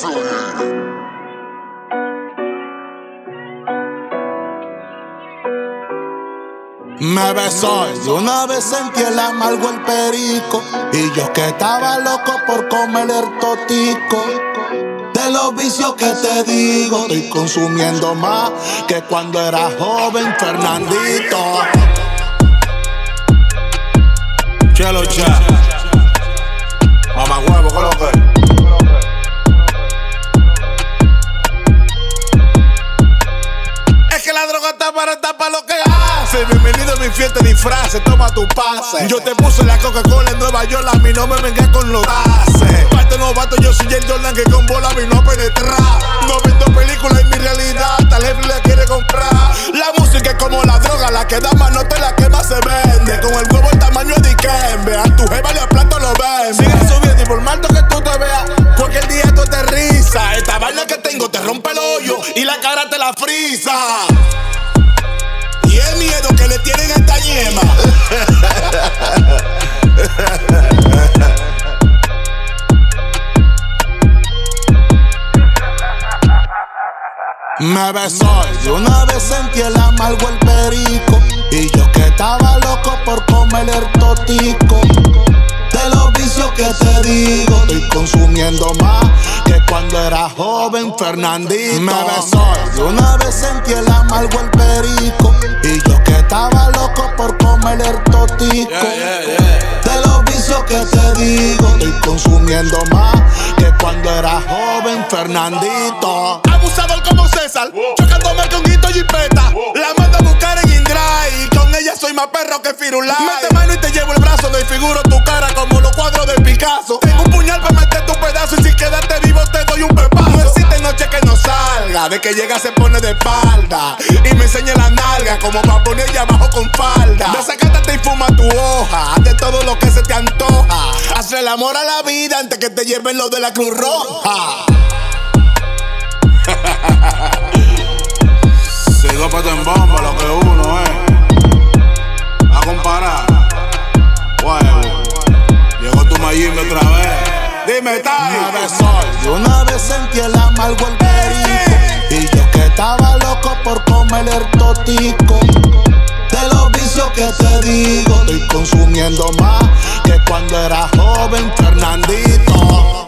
Me besó y una vez sentí el amargo el perico. Y yo que estaba loco por comer el totico. De los vicios que te digo, estoy consumiendo más que cuando era joven, Fernandito. Chelo cha, mamá huevo, ¿qué lo que? Es que la droga está para lo que hace. Bienvenido a mi fiesta de disfraces, toma tu pase. Yo te puse la Coca-Cola en Nueva York, a mí no me vengas con los tases. Parte novato, yo soy el Jordan que con bola vino a penetrar. No vendo películas en mi realidad, tal vez la quiere comprar. La música es como la droga, la que da más nota y la que más se vende. Con el huevo el tamaño de Dikembe, a tu jeva le aplasto los ven. Sigue subiendo y por mal que tú te veas, cualquier día tú te risa. Esta vaina que tengo te rompe el hoyo y la cara te la frisa. Y el miedo que le tienen a esta yema. Me besó y una vez sentí el amargo el perico. Y yo que estaba loco por comer el totico. De los vicios que te digo, estoy consumiendo más que cuando era joven, Fernandito. Me besó y una vez sentí el amargo el perico. Y yo que estaba loco por comer el totico. De los vicios que te digo, estoy consumiendo más que cuando era joven, Fernandito. Abusador como César, chocándome con Guito y Jipeta. La mando a buscar en Indray, con ella soy más perro que Firulai. Mete mano y te llevo el brazo, desfiguro tu cara como los cuadros de Picasso. Tengo un puñal para meter tu pedazo y si quedaste vivo te doy un pepazo. No existe noche que no salga, de que llega se pone de espalda y me enseña la nalga como para poner ella abajo con falda. Desacátate y fuma tu hoja, haz de todo lo que se te antoja. Hazle el amor a la vida antes que te lleven lo de la Cruz Roja. Sigo pa' en bomba lo que uno es. A comparar. Huevo. Llegó tu Mayimbe otra vez. Dime, Tai. Me besó y una vez sentí el amargo el perico. Y yo que estaba loco por comer el totico. De los vicios que te digo, estoy consumiendo más que cuando era joven, Fernandito.